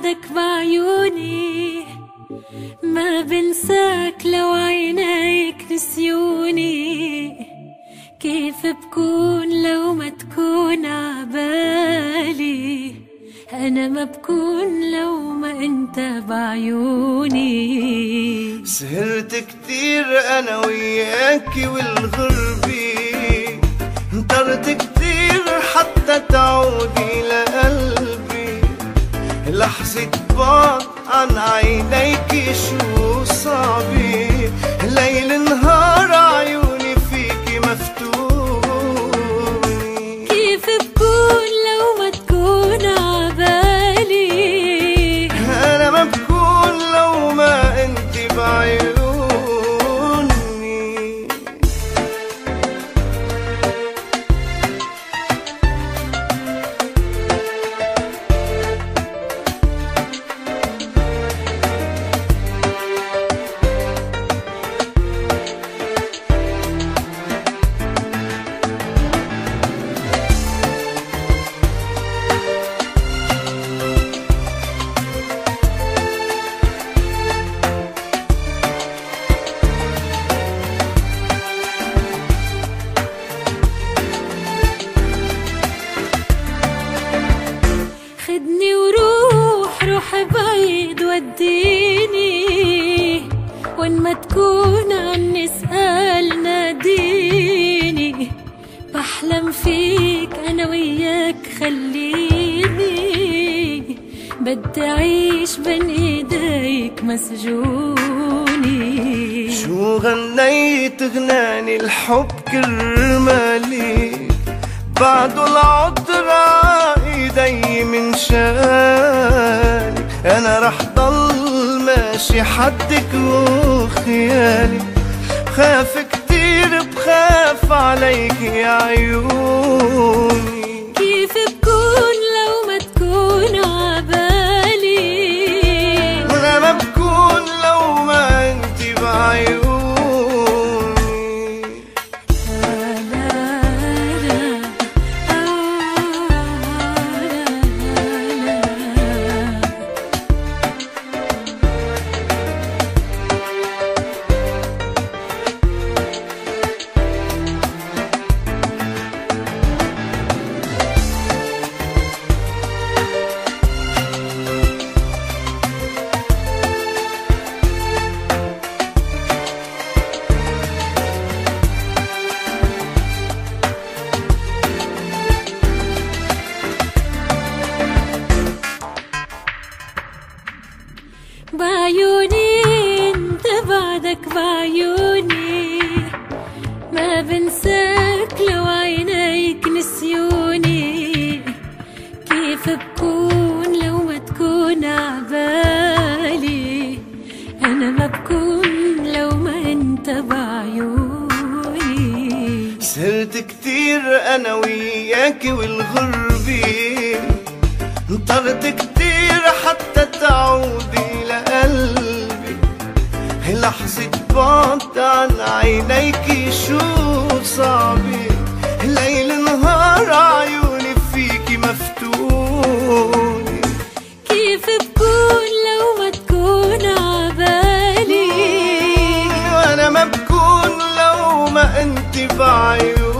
بعدك بعيوني، ما بنساك لو عينيك نسيوني. كيف بكون لو ما تكون عبالي؟ أنا ما بكون لو ما أنت بعيوني. سهرت كتير أنا وياكي والغربي، انطرت كتير حتى تعودي لقلبي. لحظة بعد عن عينيكي شو صعبي، ليل نهار عيوني فيكي مفتوني. كيف بكون لو ما تكون عبالي؟ أنا ما بكون لو ما أنت بعيوني. خدني وروح، روح بعيد وديني، وين ما تكون عني اسأل ناديني. بحلم فيك أنا وياك خليني، بدي أعيش بين إيديك مسجوني. شو غنيت غناني الحب كرمالي، بعده العطرة ايدي من شالي. انا رح ضل ماشي حدك وخيالي، بخاف كتير بخاف عليك يا عيوني. كيف بكون لو ما تكون عبالي؟ وانا ما بكون لو ما انت بعيوني. بعيوني انت بعدك بعيوني، ما بنساك لو عينيك نسيوني. كيف بكون لو ما تكون عبالي؟ أنا ما بكون لو ما انت بعيوني. سهرت كتير أنا وياكي والغربي، انطرت كتير حتى تعودي لقلبي. لحظة بعد عن عينيكي شو صعبي، ليل نهار عيوني فيكي مفتوني. كيف بكون لو ما تكون عبالي؟ وأنا ما بكون لو ما أنت بعيوني.